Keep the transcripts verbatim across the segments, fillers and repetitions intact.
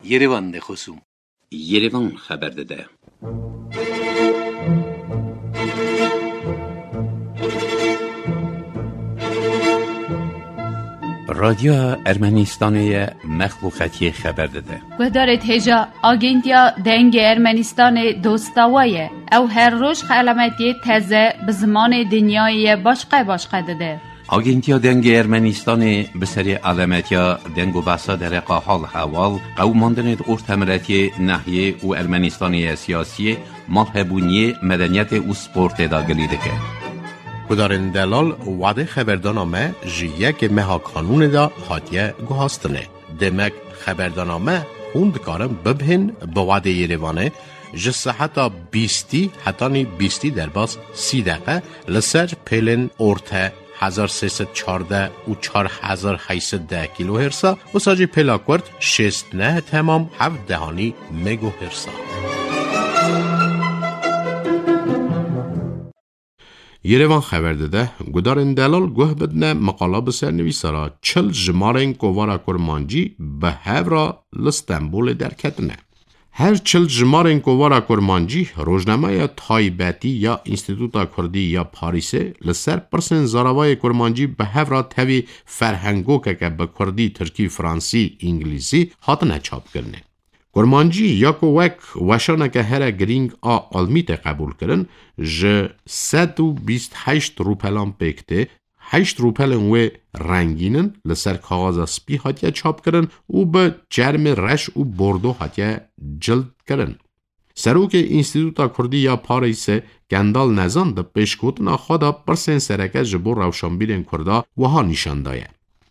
Yerevan de خصوم Yerevan خبر داده. رادیو ارمنستان مخلوقاتی خبر داده. گدارت هجا آگنتیا دنگ ارمنستان دوستاویه او هر روز علامتی تازه به زمان دنیای باشقه باشقه داده. آگنتیا دنگ ارمنستان به سری علامتیا دنگ و بحثا در حال حوال قوماندن ارتمرتی ناحیه و ارمنستانی سیاسی مالهبونی مدنیت و سپورت داگلی دکه. کدارن دلال وعده خبردانامه جیه که مها کانون دا هاتیه گوهاستنه. دمک خبردانامه خوند کارم ببهن با وعده یریوانه جسه حتی بیستی حتی نی بیستی در باز سی دقیقه لسر پیلن ارته هزار سیصد چارده و چار هزار هیصد ده کیلو هرسا و ساجی پیلا کرد شست نه تمام هفت دهانی مگو هرسا. یریوان خبر داده گدارن دلال گوه بدنه مقاله بسر نویسارا چل جمارن کوارا کرمانجی به هفرا لستنبول در کتنه. هر چل جمارن کوارا کرمانجی روزنامه یا تایبتی یا انستیتوتا کردی یا پاریسه لسر پرسن زاراوای کرمانجی به هفرا تاوی فرهنگو که که به کردی ترکی فرانسی انگلیسی هاتنه چاپ کرنه. کرمانجی یا که وک وشانه که هر گرینگ آ علمیت قبول کرن جه صد و بیست هشت روپلان پیکته هشت روپلن و رنگینن لسر کاغاز سپی هاتیه چاپ کرن و به جرم رش و بردو هاتیه جلد کرن. سروک انستیتوتا کردی یا پاریسه گندال نزان ده پیشکوتنا خدا پرسن سرکه جبور روشنبیرن کردا و ها نشان دایه.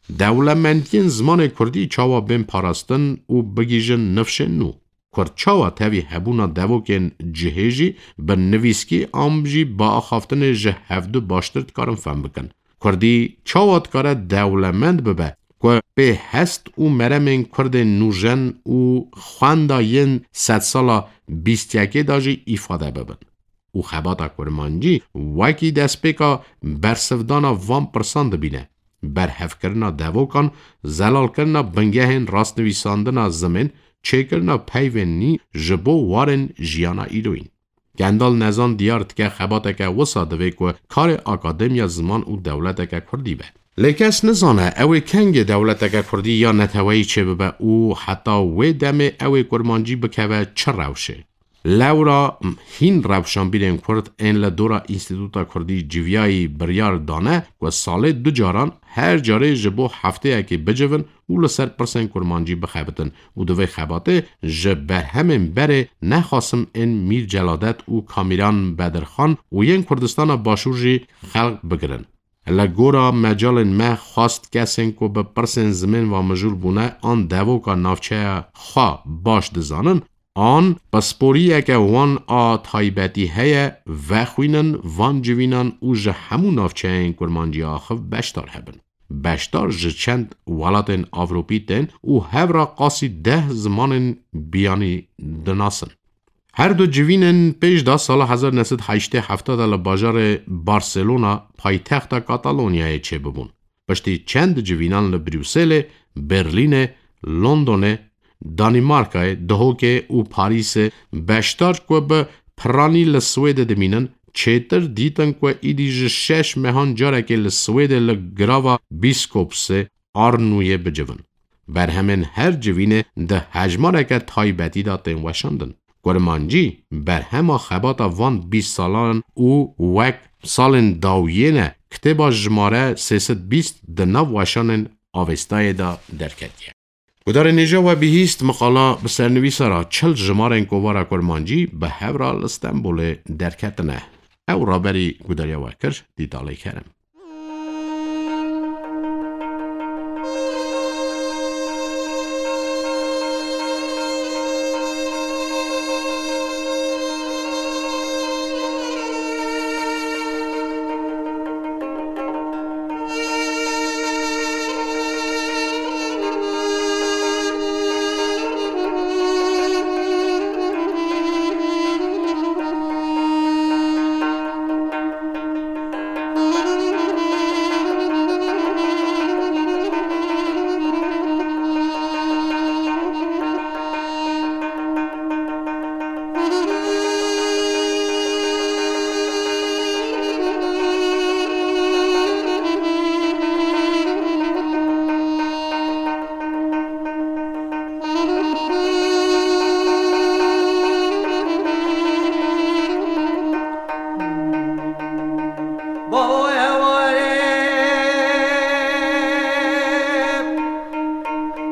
دولمندین زمان کردی چاوا بین پاراستن و بگیجن نفشن نو. کرد چاوا تاوی هبونا دوکن جهیجی به نویسکی آمجی با آخافتن جه هفدو باشترد کارم فهم بکن. کردی چاوات کاره دولمند ببه که به هست و مرمین کرد نوژن و خوانداین ست سالا بیست یکی داجی ایفاده ببن. او خباتا کرمانجی وکی دست پیکا برسفدانا وان پرساند بینه. برحف کرنا دوکان زلال کرنا بنگهن راست نویساندنا زمین چه کرنا پیونی جبو وارن جیانا ایروین. گندال نزان دیارت که خباته که وساده که کار اکادمیا زمان و دولت که کردی به. لیکس نزانه اوی کنگ دولت که کردی یا نتوایی چه ببه او حتی وی دمه اوی کرمانجی بکوه چه روشه. لورا هین روشان بیرن کرد این لدورا انستیتوتا کردی جویای بریار دانه و سال دو جاران هر جاره جبو هفته اکی بجون و لسر پرسن کرمانجی بخبتن و دوی خباته جبه همین بره نخواستم این میر جلادت و کامیران بدرخان و ین کردستان باشوجی خلق بگرن. لگورا مجال ما خواست کسین که به پرسن زمین و مجول بونه آن دوو که نافچه خواه باش دزانن آن پسپوریه که وان آ تایبتی هیه و خوینن وان جوینن او جه همون نافچه این کرمانجی آخف بشتار هبن. بشتار جه چند ولاتن آوروپی تن او هفرا قاسی ده زمان بیانی دناسن. هر دو جوینن پیش دا سال هزار نسد هشته هفته دل باجار بارسلونا پای تخت کاتالونیای چه ببون. پشتی چند جوینان لبروسل، برلین، لندن، دانمارکای دهوکه و پاریس بشتار که به پرانی لسوید دمینن چیتر دیتن که ایدیج شش مهان جاره که لسوید لگراوا بیسکوپس آرنوی بجون. بر همین هر جوینه ده هجماره که تایبتی داتن وشاندن. کرمانجی بر همه خباتا وان بیست سالان او وک سالن داویینه کتبا جماره سیست بیست ده نو وشانن آوستای دا درکتیه. گدار نیجا و بهیست مقاله به سرنویسه را چل جمارن کوارا کرمانجی به هفرا لستنبول درکتنه. او را بری گداریا وکر دیدالی کرم.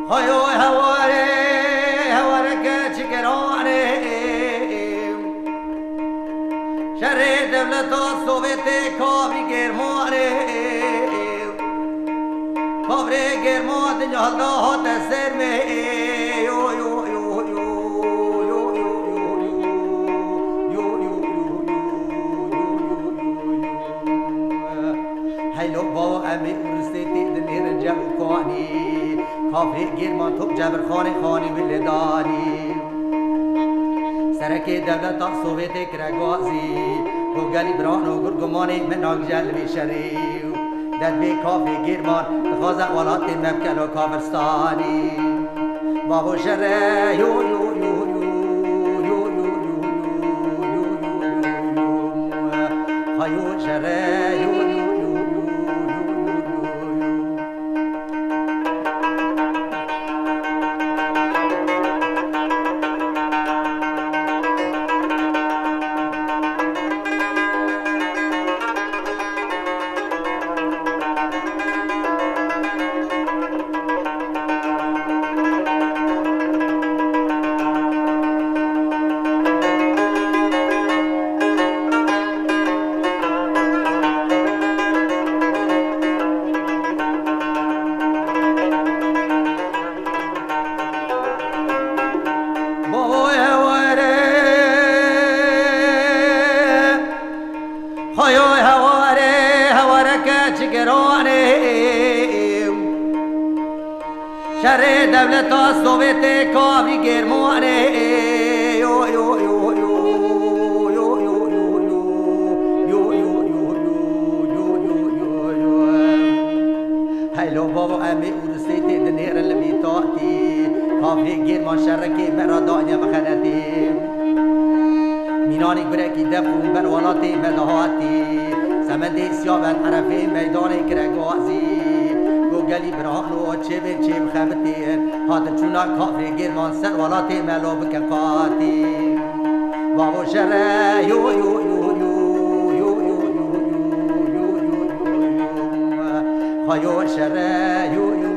هایو هواره هواره که چکرانه شر دولت سوویت کابی گرمانه کابره گرمان دنیا حلقه ها تسر می یو یو یو یو هیلو با امی ارسته تید نیر جمع کانی کافر گرمان توب جبر خانه خانی ولدانی سرک دولت سوویت کرگازی گوگلی بران و گرگمانی من آگجل بی شریف در بی کافر گرمان تخوازه ولات مبکل و کافرستانی بابو شره یو یو یو یو یو یو یو خیو شره یو یو شر دولت سوویت کابری گرمانه یو یو یو یو یو یو یو یو یو یو یو هیلو بابا امی ارسیت دنیر لبیتاتی کابری گرمان شرکی مرا دانیا مخنتی مینانی گرکی دفون بر ولاتی مدهاتی سمندی سیابن عرفی میدان کرگازی گلی بران و چه به چه بخمتین هات چونا کافر گرمان سر ولاتی ملو بکن قاتی بابو شره یو یو یو یو یو یو یو یو خیو شره یو یو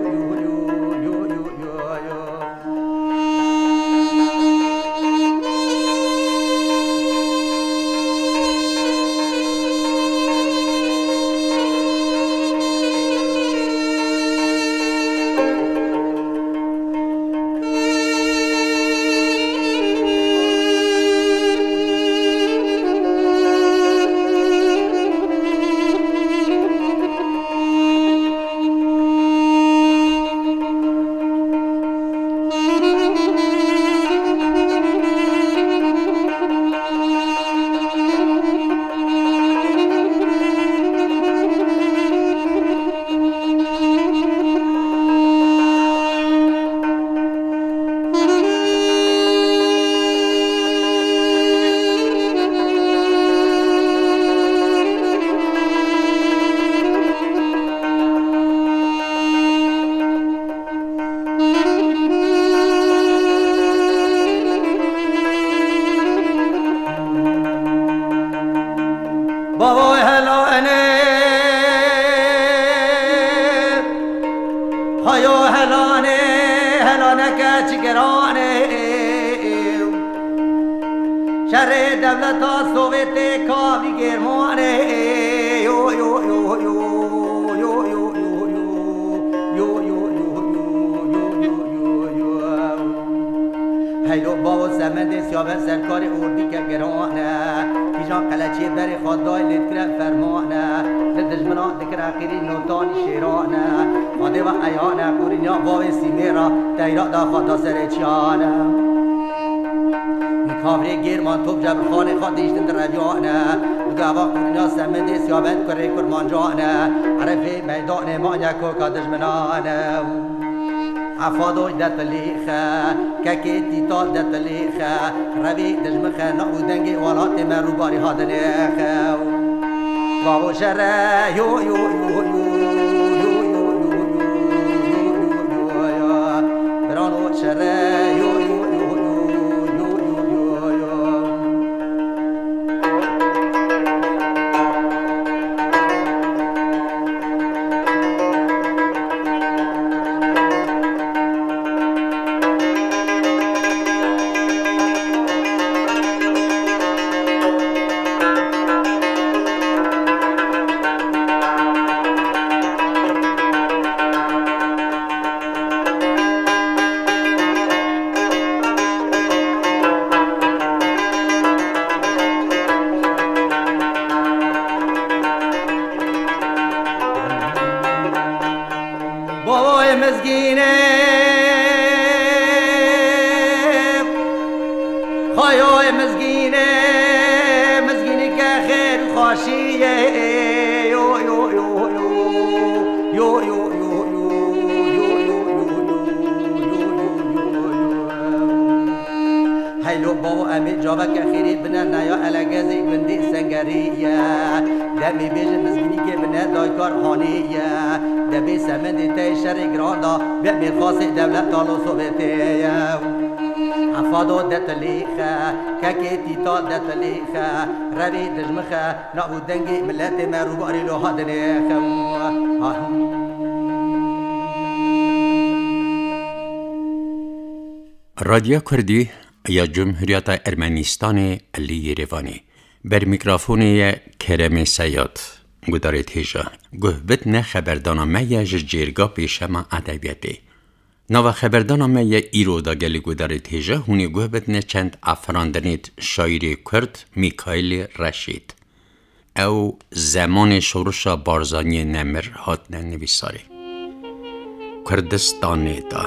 بابا هلانه هایو هلانه هلانه که چگرانه شر دولت سوویت کابی گرمانه یو یو یو یو یو یو یو یو یو هیلو بابا سمند سیابه سرکار اردی که گرانه پیجان قلچه بری خدای لید کرد فرمانه لدجمنا دکر اخیری نوتانی شیرانه خاده و ایانه قورینیا باوی سیمیرا تیرا دا خدا سر چیانه کابری گرمان توب جبر خانه خواد دیشتن در رویانه دگاوا قورینیا سمند سیابند کره کرمانجانه عرفی میدان مانیکو که دجمنانه افادوش دت لیخه ککی تیتال دت لیخه روی دجمخه نعودنگی ولات من رو باری هادنیخه بابو شره یو یو یو یو یو برانو شره یو یو مزگینه خایای مزگینه مزگینی که خیر خوشیه یو یو یو یو یو یو هیلو بابا امی جاوه که خیری بنه نیا الگزی گندی سنگریه دمی بیجن مزگینی که بنه دایکار خانیه دبی سمندی تی شری گراندا بیمی خاصی دولت تالو صوبتیه افادو دتلیخه ککی تیتا دتلیخه روی دجمخه نابو دنگی ملت مروباری لو هادنیخه رادیو کردی یا جمهوریت ارمنستان لی روانی بر میکروفون کرم سیاد گداره تیجا گوهبت نه خبردانامه یج جرگا پیشما ادبیاتی نو خبردانامه ی ایرو دا گلی گداره تیجا هونی گوهبت نه چند افراندنیت شاعری کرد میکایل رشید او زمان شورش بارزانی نمر هات ننویساری کردستان دا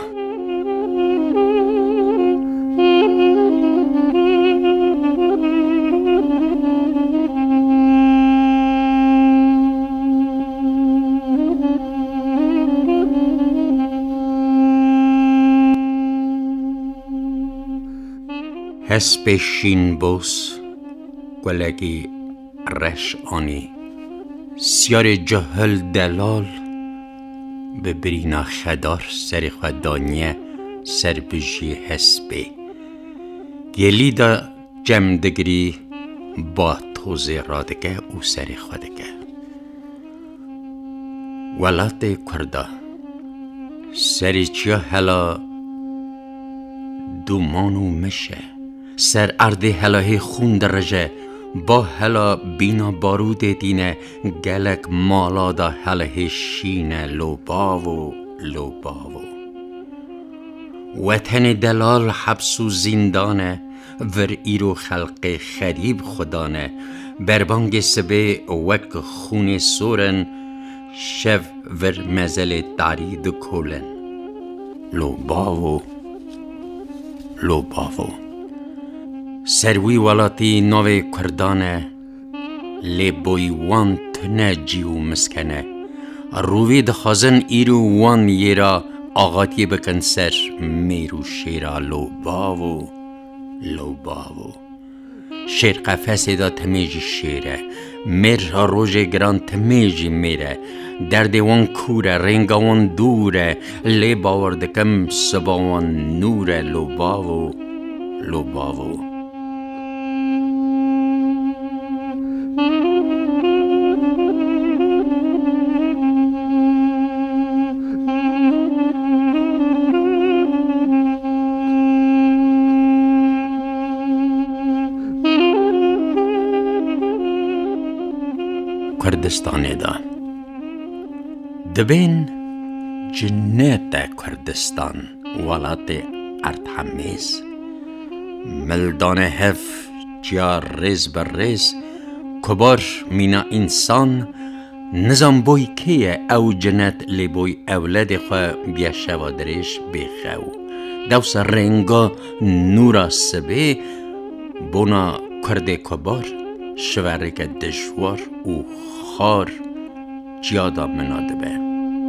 هسپ شین بوس گلگی رش آنی سیار جهل دلال به برینا خدار سر خدانیه سر بجی هسپی گلی دا جمدگری با توزی رادگه او سر خودگه ولات کرده سر چیا هلا دومانو میشه سر ارده هلاهی خون درجه با هلا بینا بارود دینه گلک مالا دا هلاهی شینه لوباو لوباو وطن دلال حبس و زندانه ور ایرو خلق خریب خدانه بربانگ سبه وک خون سورن شف ور مزل دارید کولن لوباو لوباو سروی ولاتی نوی کردانه لی بوی وان تنه جیو مسکنه روی دخازن ایرو وان یرا آغاتی بکن سر میرو شیرا لو باو لو باو شیر قفصی دا تمیجی شیره میر روژ گران تمیجی میره درد وان کوره رنگا وان دوره لی باوردکم سبا وان نوره لو باو لو باو کردستان دا دبین جنت کردستان ولات ارتحمیز ملدان هف جا ریز بر ریز کبار مینا انسان نظام بوی کیه او جنت لی بوی اولاد خواه بیا شوادرش بخو دوس رنگا نورا سبه بونا کرده کبار شورک دشوار و خار جیادا مناده به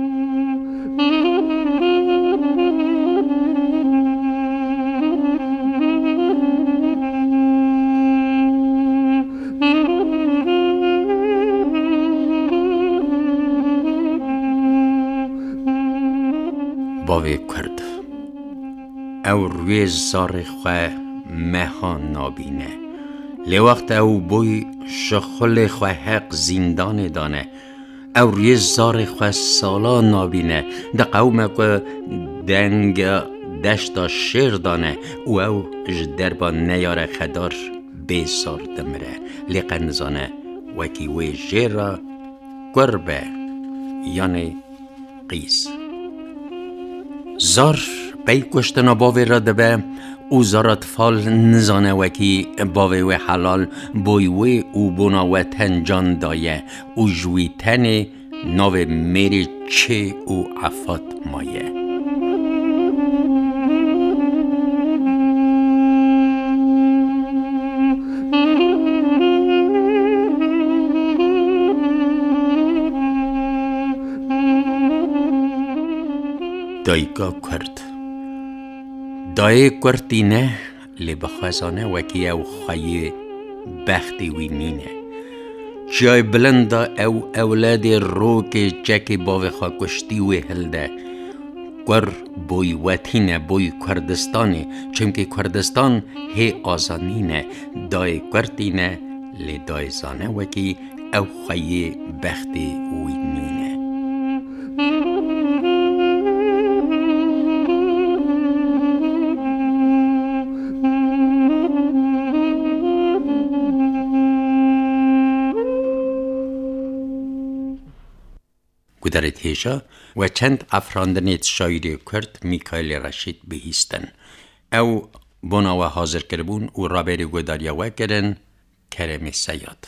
باوی کرد او روی زار خواه مها نابینه لی وقت او بوی شخل خواه حق زندان دانه او روی زار خواه سالا نابینه ده قوم که دنگ دشتا شیر دانه او او جدر با نیار خدار بیسار دمره لی قنزانه وکی وی جیرا گربه یعنی قیس زار بی کشتنا باوی را دبه او زارت فال نزانه وکی باوی و حلال بوی و او بنا و تن جان دایه او جوی تن ناو میری چه او عفات مایه. دایگا کرد دای کردی نه لی بخوازانه وکی او خواهی بختی وی نینه جای بلند او اولاد روک جکی باوی خواه کشتی وی هلده گر بوی وطینه بوی کردستانی چونکه کردستان هی آزانینه دای کردی نه لی دای زانه وکی او خواهی بختی وی نینه. گودرت هیجا و چند افراندنیت شاعری کرد میکایل رشید بهیستن او بنا و حاضر کربون و رابری گوداریا و کرن کرم سیاد.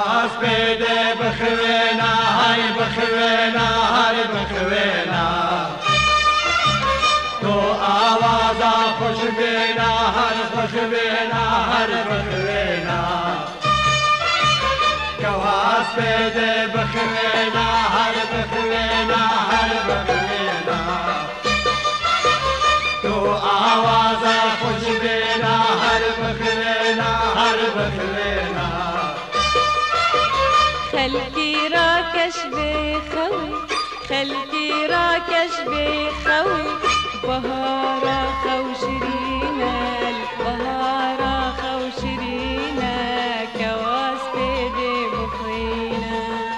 بخوینا های بخوینا های بخوینا تو آوازا خوش بینا هر خوش بینا هر خوش بینا کواس بده بخوینا هر بخوینا هر بخوینا تو آوازا خوش بینا هر بخوینا هر بخوینا خلقي راكش بخوي خلقي راكش بخوي بهارا خوشرينا البهارا خوشرينا كواس بيدي بخينا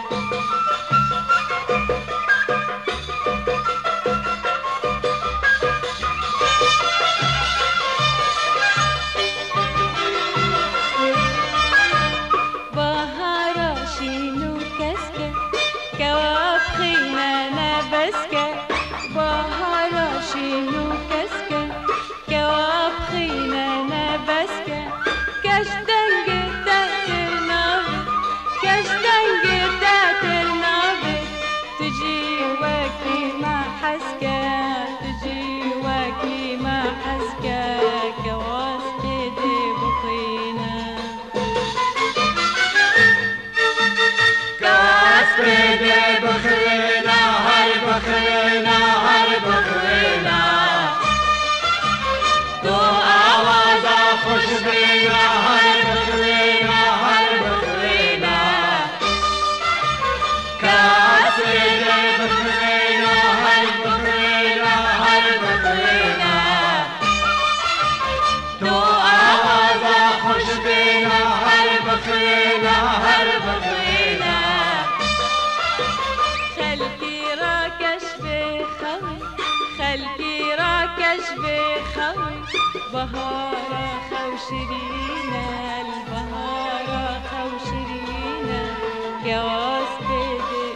بهارا خوشرينا البهارا خوشرينا جواز بده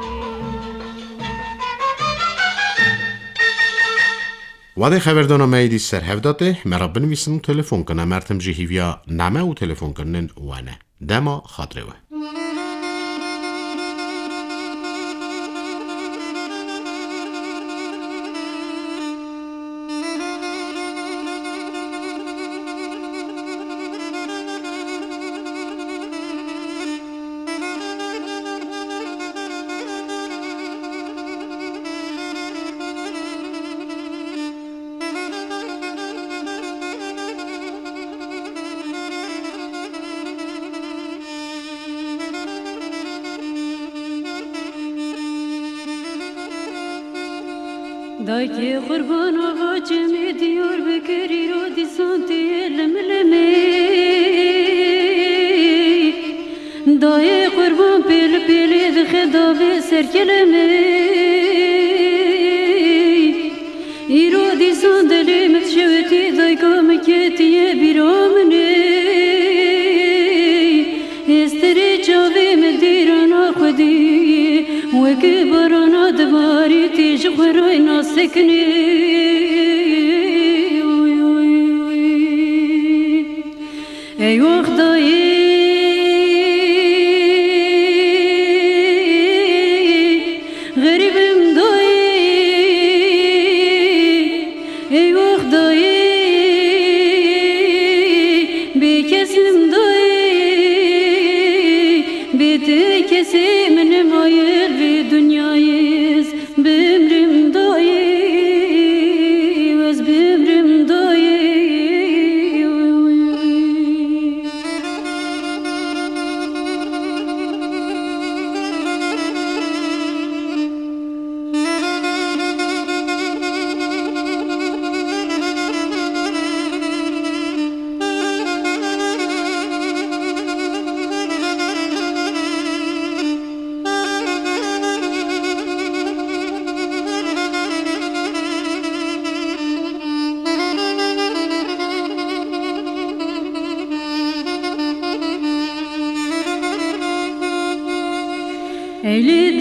وادي خبردارنامه دی سر هفداته مرا بنویسن و تلفن کنه مرتم جهیویا نمه و تلفن کنن وانه دما خاطره و دایکی قربان آقا جمعی دیار بکری رو دیسانتی لملمی دای قربان پیل پیلی دخدا به سرکلمی ایرو دیسان دلی متشوتی دایکا مکتیه بیرامنی استری چاوی مدیرانا خودی وكي برانا دباري تيجي خروينا سكني اي وخداي غريب مضاي اي وخداي بكس مضاي بتكسي من مايل دنیایز بمرم دایی وز بمرم دایی Eyli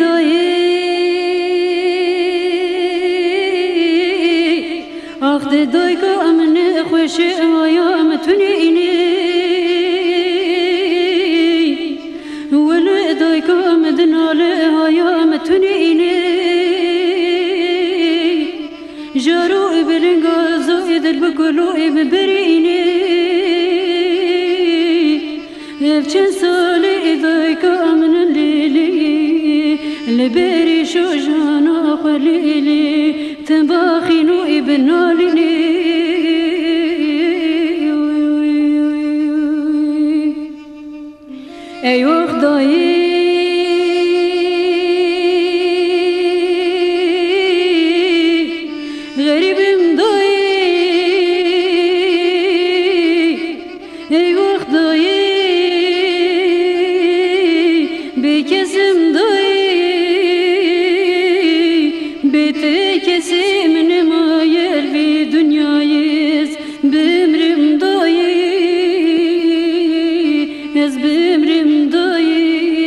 dayı Akde dayka amne خوشی آیام تونینی ولی دایکا مدنال آیام تونینی جارو بلنگازو دل بگلو ببرینه چند سالی دایکا من لیلی لبری شو جانا خلیلی تنباخینو ابنالینی ای وقتایی غریبم دایی ای وقتایی بکسم دایی بیتی کسی من مایر بی دنیاییز بمرم دایی از بمرم دایی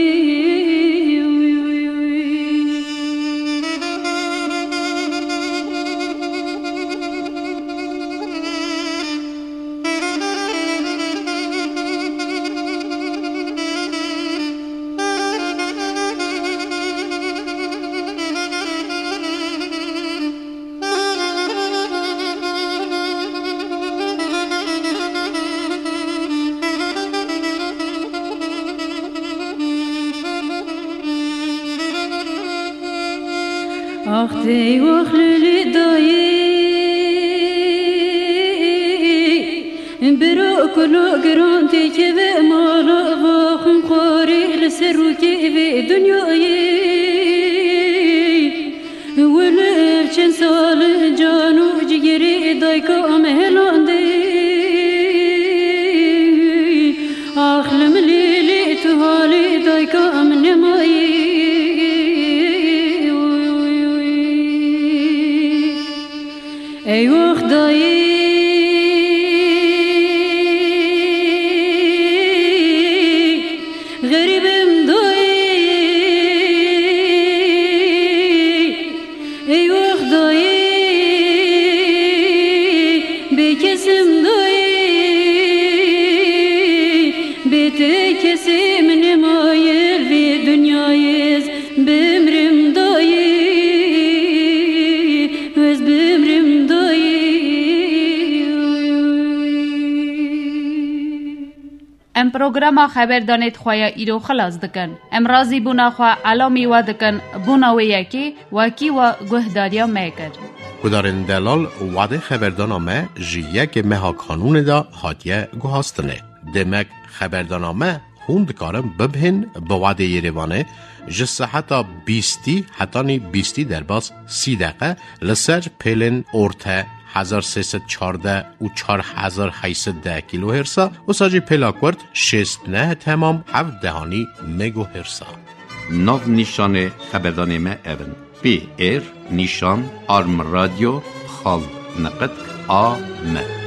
أختي وخلي داي برو كلو قرانتي كذا مالا باخن خاري لسروكي في دنياي ولفشن سال جانو جيري دايكا مهلاندي أخلم ليلي تهالي دايكا من ماي ای وقتایی غریبم دایی ای وقتایی بکسم دایی بیتی کسی من مایل بی دنیاییز بمرم دایی وز بمرم ام پروگرام خبر دانید خواه ایرو خلاص دکن. ام رازی بونا خواه علامی و دکن بونا و یکی وکی و گهداریا میکر. گدارن دلال وعده خبردانامه جی یک مها کانون دا هاتیه گوهاستنه. دمک خبردانامه خوند کارم ببهن به وعده یریوانه جسه حتی بیستی حتی بیستی در باز سی دقیقه لسر پیلن ارته هزار سیصد چارده و چار هزار هشتصد ده کیلو هرسا و ساجی پلاکورد شست نه تمام هفت دهانی مگو هرسا. ناو نیشان خبردان ما اون پی ایر نیشان آرم رادیو خال نقد آ م